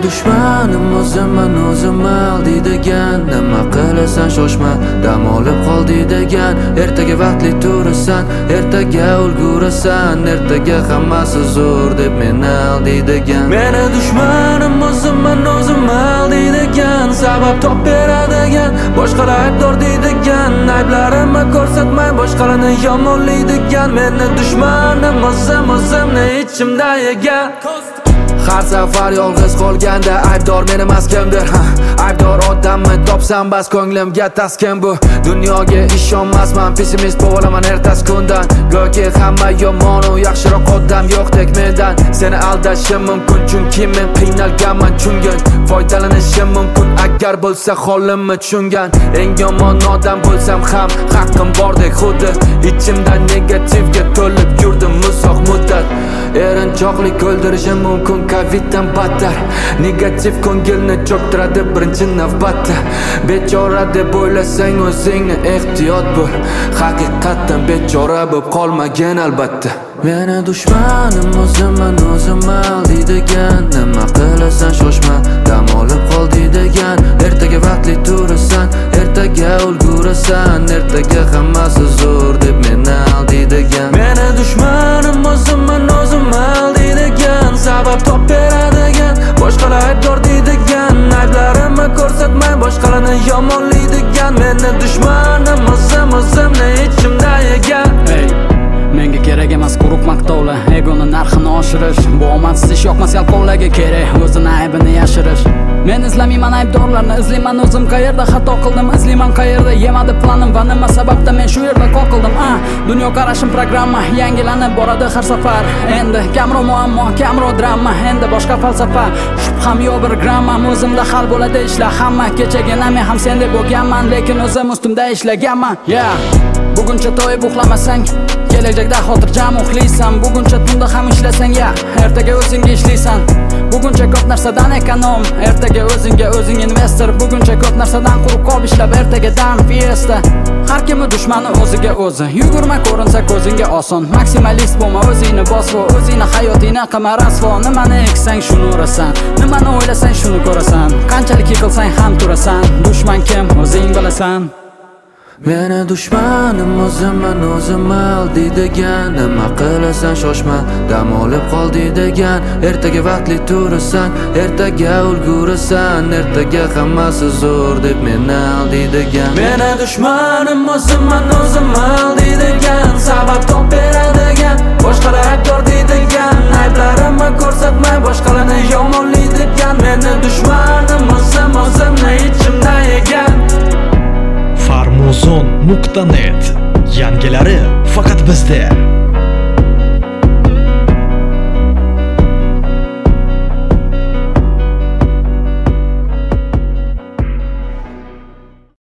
dushmanim o'zimman o'zim aldiydigan. Nima qilasan shoshma, dam olib qol deydigan. Ertaga vaqtli turasan, ertaga ulgurasan. Ertaga hammasi zo'r deb meni aldiydigan. Meni dushmanim o'zimman o'zim aldiydigan. Sabab top beradigan, boshqalar aybdor deydigan. Ayblarimni ko'rsatmay boshqalarni yomonlaydigan. Meni dushmanim o'zimni ichimda yegan. Har safar yolg'iz qolganda aybdor meni emas kimdir. Aybdor odamni topsam bas ko'nglimga taskin bu. Dunyoga ishonmasman, pessimist bo'laman ertasi kundan. Go'ki hamma yomon u yaxshiroq odam yo'qdek mendan. Seni aldashim mumkin chunki men qiynalganman chungan. Foydalanishim mumkin agar bo'lsa holimni tushungan. Eng yomon odam bo'lsam ham haqqim bordek xuddi. Ichimda negativga to'lib yurdim uzoq muddat. Erinchoqlik o'ldirishim mumkin Coviddan battar. Negativ ko'ngilni cho'ktiradi birinchi navbatda. Bechora deb o'ylasang o'zingni ehtiyot bo'l. Haqiqatdan bechora bo'lib qolmagin albatta. Meni dushmanim o'zimman o'zim aldiydigan. Nima qilasan shoshma, dam olib qol deydigan. Ertaga vaqtli turasan, ertaga ulgurasan. Ertaga hammasi zo'r deb meni aldiydigan. Meni dushmanim o'zimman o'zim aldiydigan. Sabab top beradigan, boshqalar aybdor deydigan. Ayblarimni ko'rsatmay boshqalarni yomonlaydigan. Meni dushmanim o'zimni ichimda yegan. Menga kerak emas quruq maqtovlar, egoni narxini oshirish. Bu omadsiz ish yoqmas yalqovlarga kerak o'zini aybini yashirish. Men izlamayman aybdorlarni, izlayman o'zim qayerda xato qildim, izlayman qayerda yemadi planim va nima sababdan men shu yerda qoqildim. Dunyo qarashim programma yangilanib boradi har safar. Endi kamroq muammo, kamroq drama, endi boshqa falsafa. Shubham yo'q bir grammam, o'zimda hal bo'ladi ishlar hamma. Kechagina men ham sendek bo'lganman, lekin o'zim ustimda ishlaganman. Buguncha to'yib uxlamasang, kelajakda xotirjam uxlaysan. Buguncha tunda ham ishlasang, ertaga o'zingga ishlaysan. Buguncha ko'p narsadan ekonom, ertaga o'zingga o'zing investor. Buguncha ko'p narsadan quruq qolib ishlab, ertagadan fiesta. Har kimni dushmani o'ziga o'zi. Yugurma ko'rinsa ko'zingga oson. Maksimalist bo'lma, o'zingni bosvo, o'zingni hayotingni qilma rasvo. Nimani eksang shuni o'rasan, nimani o'ylasang shuni ko'rasan. Qanchalik yiqilsang ham turasan. Dushman kim o'zing bilasan. Meni dushmanim o'zimman o'zim aldiydigan. Nima qilasan shoshma, dam olib qol deydigan. Ertaga vaqtli turasan, ertaga ulgurasan. Ertaga hammasi zo'r deb meni aldiydigan. Meni dushmanim o'zimman o'zim aldiydigan. Sabab top beradigan, boshqalar aybdor deydigan. Ayblarimni ko'rsatmay boshqalarni yomonlaydigan. Meni dushmanim o'zimni ichimda yegan. Farmuzon.net yangilari faqat bizda.